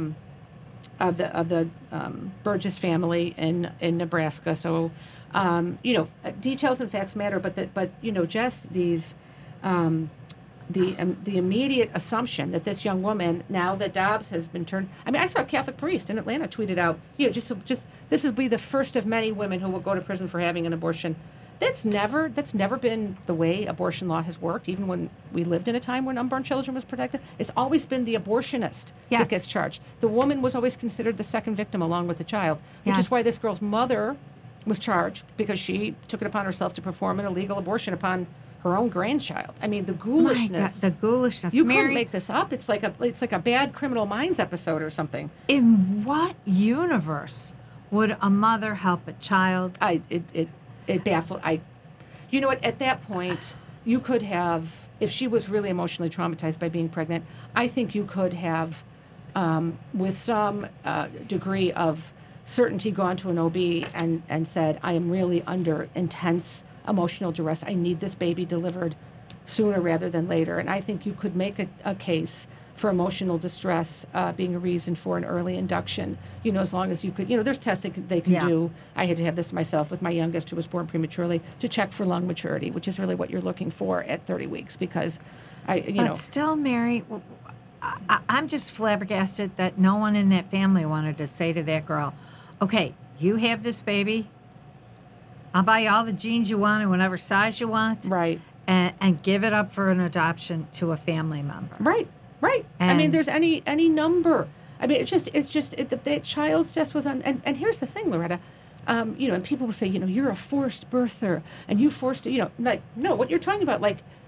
the Burgess family in Nebraska. So, details and facts matter, but just these, the immediate assumption that this young woman, now that Dobbs has been turned. I mean, I saw a Catholic priest in Atlanta tweeted out, just this will be the first of many women who will go to prison for having an abortion. That's never been the way abortion law has worked, even when we lived in a time when unborn children was protected. It's always been the abortionist that gets charged. The woman was always considered the second victim along with the child, which is why this girl's mother was charged, because she took it upon herself to perform an illegal abortion upon her own grandchild. I mean, the ghoulishness. The ghoulishness. You couldn't make this up. It's like a bad Criminal Minds episode or something. In what universe would a mother help a child? It baffled. At that point, you could have, if she was really emotionally traumatized by being pregnant, I think you could have, with some degree of certainty, gone to an OB and said, I am really under intense emotional duress. I need this baby delivered sooner rather than later. And I think you could make a case for emotional distress being a reason for an early induction, as long as you could, there's tests they can do. I had to have this myself with my youngest, who was born prematurely, to check for lung maturity, which is really what you're looking for at 30 weeks, because But still, Mary, I'm just flabbergasted that no one in that family wanted to say to that girl, okay, you have this baby, I'll buy you all the jeans you want and whatever size you want. Right. And give it up for an adoption to a family member. Right. I mean, there's any number. I mean, the child's death was on. And here's the thing, Loretta. And people will say, you're a forced birther, and you forced, no, what you're talking about,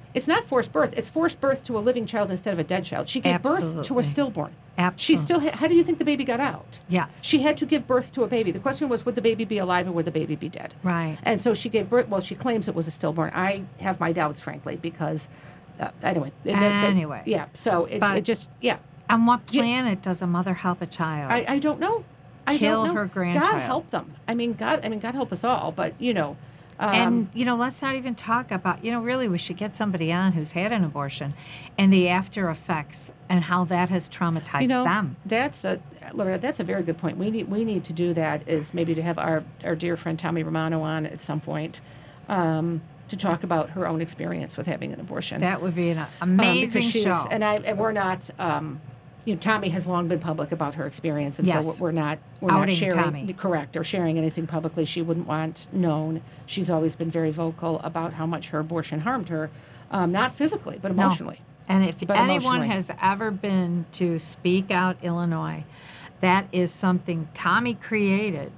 It's not forced birth. It's forced birth to a living child instead of a dead child. She gave birth to a Absolutely. stillborn. Absolutely. She still. How do you think the baby got out? Yes. She had to give birth to a baby. The question was, would the baby be alive or would the baby be dead? Right. And so she gave birth. Well, she claims it was a stillborn. I have my doubts, frankly, because anyway. Anyway. Yeah. So it just On what planet does a mother help a child? I don't know. I Kill don't know. her grandchild. God help them. God help us all. But and, let's not even talk about, really we should get somebody on who's had an abortion and the after effects and how that has traumatized them. Laura, that's a very good point. We need to do that, is maybe to have our dear friend Tommy Romano on at some point to talk about her own experience with having an abortion. That would be an amazing show. And we're not... Tommy has long been public about her experience, and Yes. so we're not Outing sharing, Tommy. correct, or sharing anything publicly she wouldn't want known. She's always been very vocal about how much her abortion harmed her, not physically, but emotionally. And if But anyone emotionally. has ever been to Speak Out Illinois, that is something Tommy created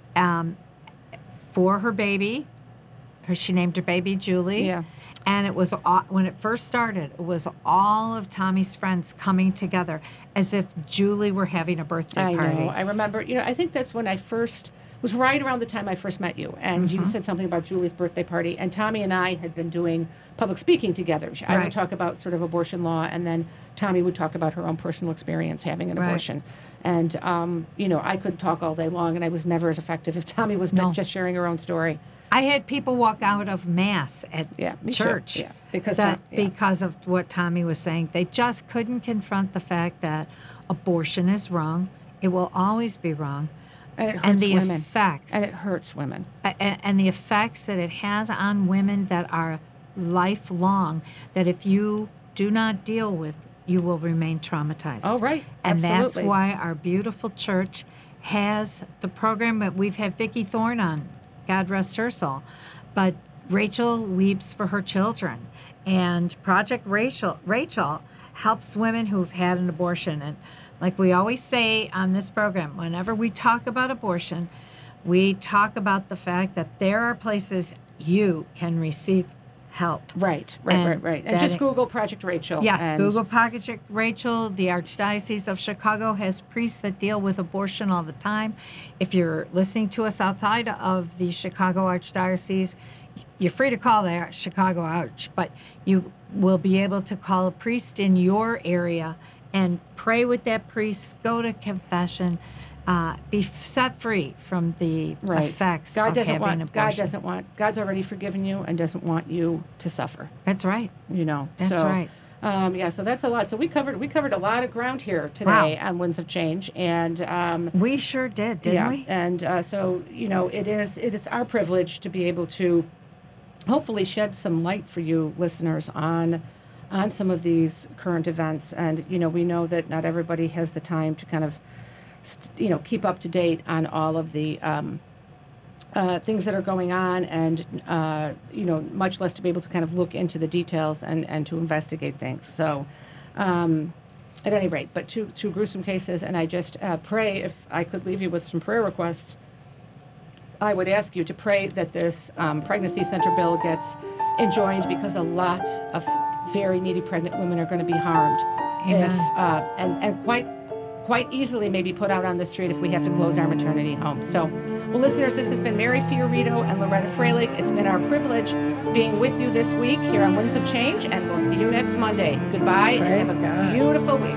for her baby. She named her baby Julie. Yeah. And it was when it first started, it was all of Tommy's friends coming together as if Julie were having a birthday party. I know. I remember. I think that's when I first was right around the time I first met you, and you said something about Julie's birthday party. And Tommy and I had been doing public speaking together. I would Right. talk about sort of abortion law, and then Tommy would talk about her own personal experience having an Right. abortion. And I could talk all day long, and I was never as effective if Tommy was just sharing her own story. I had people walk out of mass at Me too. church Yeah, because because of what Tommy was saying. They just couldn't confront the fact that abortion is wrong. It will always be wrong. and it hurts And the women. effects. And it hurts women. And the effects that it has on women that are lifelong, that if you do not deal with, you will remain traumatized. Oh, right. And that's Absolutely. why our beautiful church has the program that we've had Vicki Thorne on, God rest her soul. But Rachel weeps for her children. And Project Rachel helps women who've had an abortion. And like we always say on this program, whenever we talk about abortion, we talk about the fact that there are places you can receive help. Right. And And that just it- Google Project Rachel. Yes, and Google Project Rachel. The Archdiocese of Chicago has priests that deal with abortion all the time. If you're listening to us outside of the Chicago Archdiocese, you're free to call the Chicago Arch, but you will be able to call a priest in your area and pray with that priest, go to confession, be set free from the effects of having abortion. God's already forgiven you and doesn't want you to suffer. That's right. That's so, right. So that's a lot. So we covered a lot of ground here today on Winds of Change, and We sure did, didn't we? And it is our privilege to be able to hopefully shed some light for you listeners on some of these current events. And we know that not everybody has the time to kind of keep up to date on all of the things that are going on, and much less to be able to kind of look into the details and to investigate things. So at any rate, but two gruesome cases, and I just pray, if I could leave you with some prayer requests, I would ask you to pray that this pregnancy center bill gets enjoined, because a lot of very needy pregnant women are going to be harmed. Amen. And quite easily maybe put out on the street if we have to close our maternity home. So, well, listeners, this has been Mary Fiorito and Loretta Freilich. It's been our privilege being with you this week here on Winds of Change, and we'll see you next Monday. Goodbye, and have a beautiful week.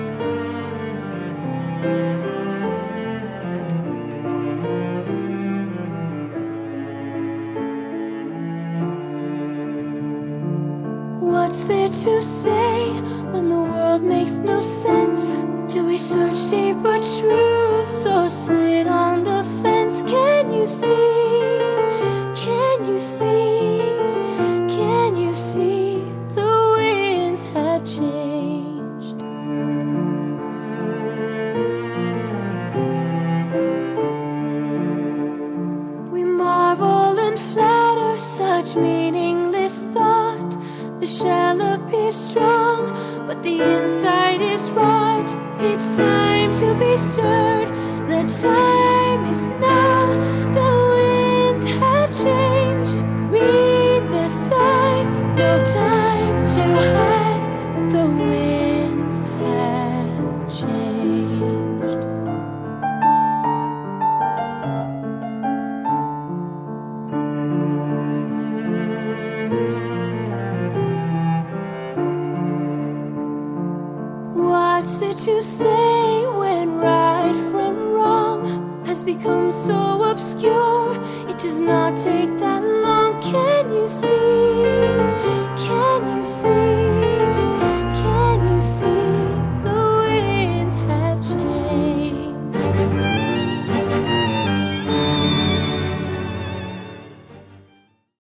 What's there to say when the world makes no sense? Do we search deeper truths or sit on the fence? Can you see? Can you see? Can you see the winds have changed? We marvel and flatter such meaningless thought. The shell appears strong, but the inside is rot. It's time to be stirred. The time is now. The winds have changed. Read the signs. No time what you say when right from wrong has become so obscure. It does not take that